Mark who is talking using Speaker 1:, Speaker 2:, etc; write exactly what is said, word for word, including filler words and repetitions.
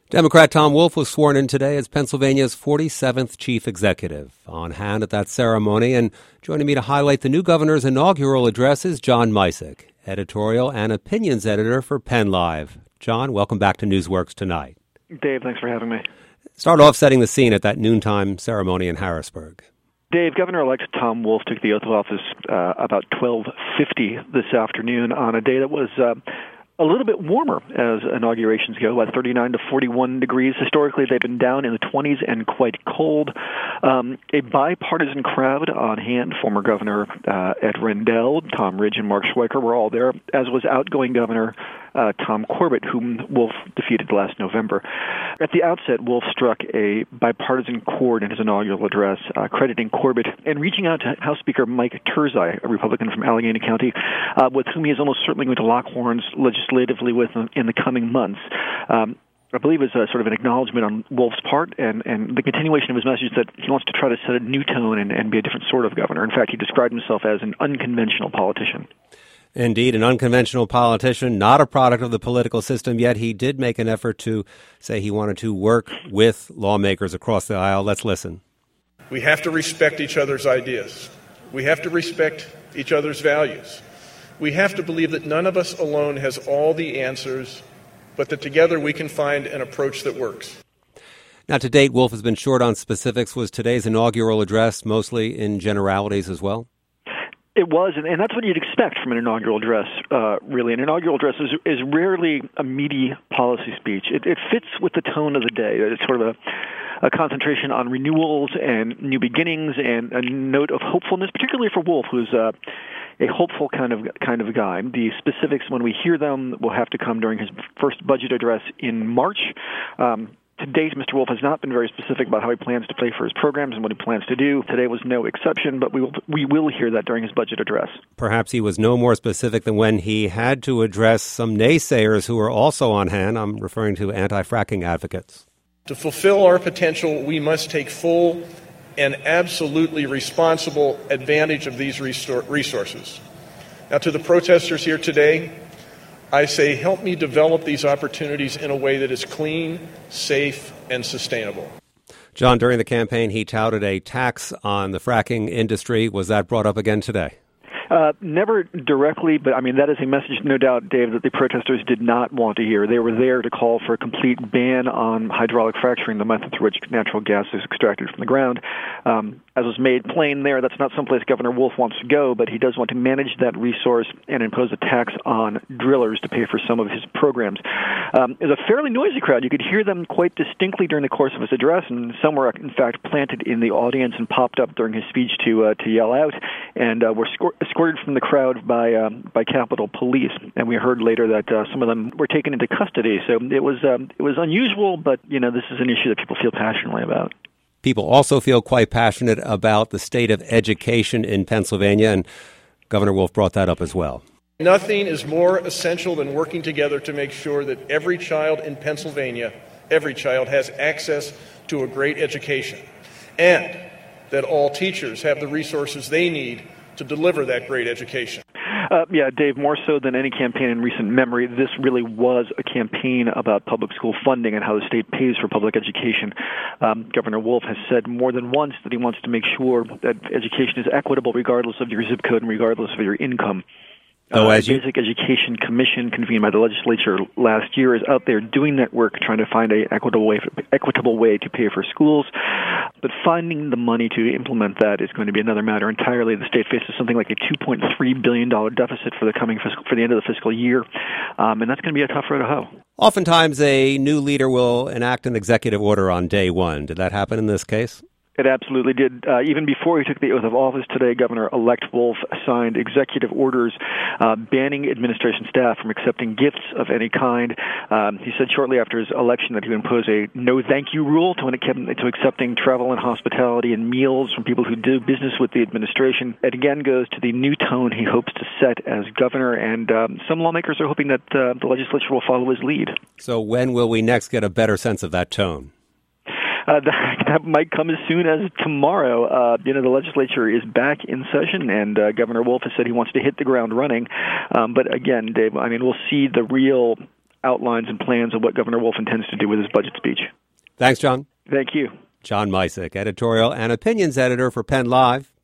Speaker 1: Democrat Tom Wolf was sworn in today as Pennsylvania's forty-seventh chief executive. On hand at that ceremony and joining me to highlight the new governor's inaugural address is John Misick, editorial and opinions editor for Penn Live. John, welcome back to Newsworks Tonight.
Speaker 2: Dave, thanks for having me.
Speaker 1: Start off setting the scene at that noontime ceremony in Harrisburg.
Speaker 2: Dave, Governor-elect Tom Wolf took the oath of office uh, about twelve fifty this afternoon on a day that was uh, a little bit warmer as inaugurations go, about thirty-nine to forty-one degrees. Historically, they've been down in the twenties and quite cold. Um, a bipartisan crowd on hand. Former Governor uh, Ed Rendell, Tom Ridge, and Mark Schweiker were all there, as was outgoing Governor uh, Tom Corbett, whom Wolf defeated last November. At the outset, Wolf struck a bipartisan chord in his inaugural address, uh, crediting Corbett and reaching out to House Speaker Mike Turzai, a Republican from Allegheny County, uh, with whom he is almost certainly going to lock horns legislatively with in the coming months. Um, I believe it's a sort of an acknowledgement on Wolf's part and, and the continuation of his message that he wants to try to set a new tone and, and be a different sort of governor. In fact, he described himself as an unconventional politician.
Speaker 1: Indeed, an unconventional politician, not a product of the political system, yet he did make an effort to say he wanted to work with lawmakers across the aisle. Let's listen.
Speaker 3: We have to respect each other's ideas. We have to respect each other's values. We have to believe that none of us alone has all the answers, but that together we can find an approach that works.
Speaker 1: Now, to date, Wolf has been short on specifics. Was today's inaugural address mostly in generalities as well?
Speaker 2: It was, and, and that's what you'd expect from an inaugural address, uh, really. An inaugural address is, is rarely a meaty policy speech. It, it fits with the tone of the day. It's sort of a, a concentration on renewals and new beginnings and a note of hopefulness, particularly for Wolf, who's uh, a hopeful kind of kind of guy. The specifics, when we hear them, will have to come during his first budget address in March. Um, To date, Mister Wolf has not been very specific about how he plans to pay for his programs and what he plans to do. Today was no exception, but we will, we will hear that during his budget address.
Speaker 1: Perhaps he was no more specific than when he had to address some naysayers who were also on hand. I'm referring to anti-fracking advocates.
Speaker 3: To fulfill our potential, we must take full and absolutely responsible advantage of these resources. Now, to the protesters here today, I say, help me develop these opportunities in a way that is clean, safe, and sustainable.
Speaker 1: John, during the campaign, he touted a tax on the fracking industry. Was that brought up again today?
Speaker 2: Uh, never directly, but I mean, that is a message, no doubt, Dave, that the protesters did not want to hear. They were there to call for a complete ban on hydraulic fracturing, the method through which natural gas is extracted from the ground. Um, as was made plain there, that's not someplace Governor Wolf wants to go, but he does want to manage that resource and impose a tax on drillers to pay for some of his programs. Um, it was a fairly noisy crowd. You could hear them quite distinctly during the course of his address, and some were, in fact, planted in the audience and popped up during his speech to uh, to yell out, and uh, were sco- escorted from the crowd by um, by Capitol Police. And we heard later that uh, some of them were taken into custody. So it was um, it was unusual, but you know, this is an issue that people feel passionately about.
Speaker 1: People also feel quite passionate about the state of education in Pennsylvania, and Governor Wolf brought that up as well.
Speaker 3: Nothing is more essential than working together to make sure that every child in Pennsylvania, every child has access to a great education, and that all teachers have the resources they need to deliver that great education.
Speaker 2: Uh, yeah, Dave, more so than any campaign in recent memory, this really was a campaign about public school funding and how the state pays for public education. Um, Governor Wolf has said more than once that he wants to make sure that education is equitable regardless of your zip code and regardless of your income.
Speaker 1: Oh,
Speaker 2: uh,
Speaker 1: as
Speaker 2: the
Speaker 1: you...
Speaker 2: Basic Education Commission, convened by the legislature last year, is out there doing that work, trying to find a equitable way, equitable way to pay for schools. But finding the money to implement that is going to be another matter entirely. The state faces something like a two point three billion dollars deficit for the coming fiscal, for the end of the fiscal year, um, and that's going to be a tough road to hoe.
Speaker 1: Oftentimes, a new leader will enact an executive order on day one. Did that happen in this case?
Speaker 2: It absolutely did. Uh, even before he took the oath of office today, Governor-elect Wolf signed executive orders uh, banning administration staff from accepting gifts of any kind. Um, he said shortly after his election that he would impose a no-thank-you rule to, when it came to accepting travel and hospitality and meals from people who do business with the administration. It again goes to the new tone he hopes to set as governor, and um, some lawmakers are hoping that uh, the legislature will follow his lead.
Speaker 1: So when will we next get a better sense of that tone?
Speaker 2: Uh, that, that might come as soon as tomorrow. Uh, you know, the legislature is back in session, and uh, Governor Wolf has said he wants to hit the ground running. Um, but again, Dave, I mean, we'll see the real outlines and plans of what Governor Wolf intends to do with his budget speech.
Speaker 1: Thanks, John.
Speaker 2: Thank you.
Speaker 1: John Micek, editorial and opinions editor for Penn Live.